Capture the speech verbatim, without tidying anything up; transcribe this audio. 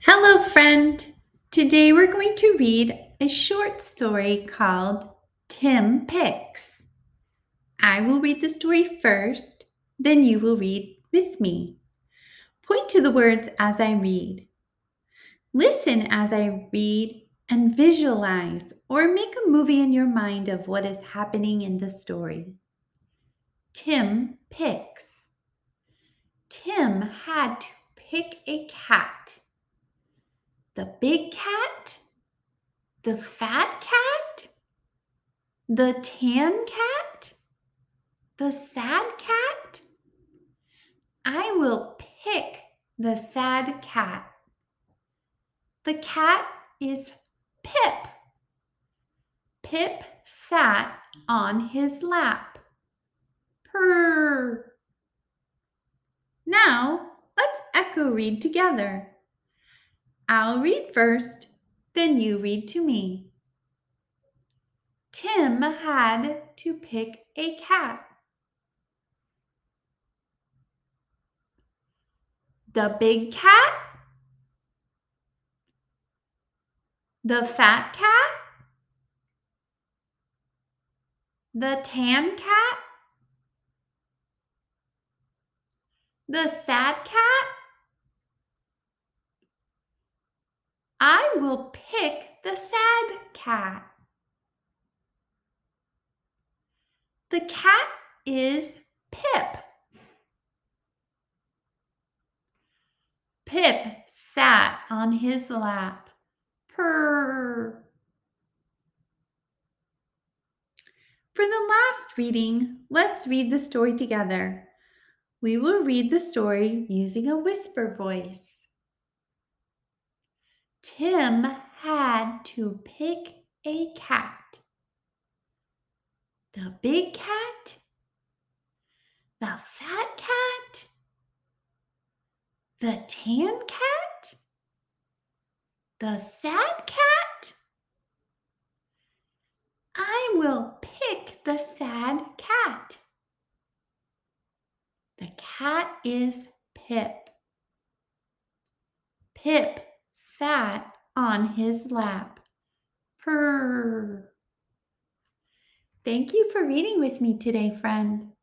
Hello, friend. Today we're going to read a short story called Tim Picks. I will read the story first, then you will read with me. Point to the words as I read. Listen as I read and visualize or make a movie in your mind of what is happening in the story. Tim picks. Tim had to pick a cat. The big cat? The fat cat? The tan cat? The sad cat? I will pick the sad cat. The cat is Pip. Pip sat on his lap. Purr. Now, let's echo read together. I'll read first, then you read to me. Tim had to pick a cat. The big cat? The fat cat? The tan cat? The sad cat? I will pick the sad cat. The cat is Pip. Pip sat on his lap. Purr. For the last reading, let's read the story together. We will read the story using a whisper voice. Tim had to pick a cat. The big cat? The fat cat? The tan cat? The sad cat? I will pick the sad cat. The cat is Pip. Pip sat on his lap. Purr. Thank you for reading with me today, friend.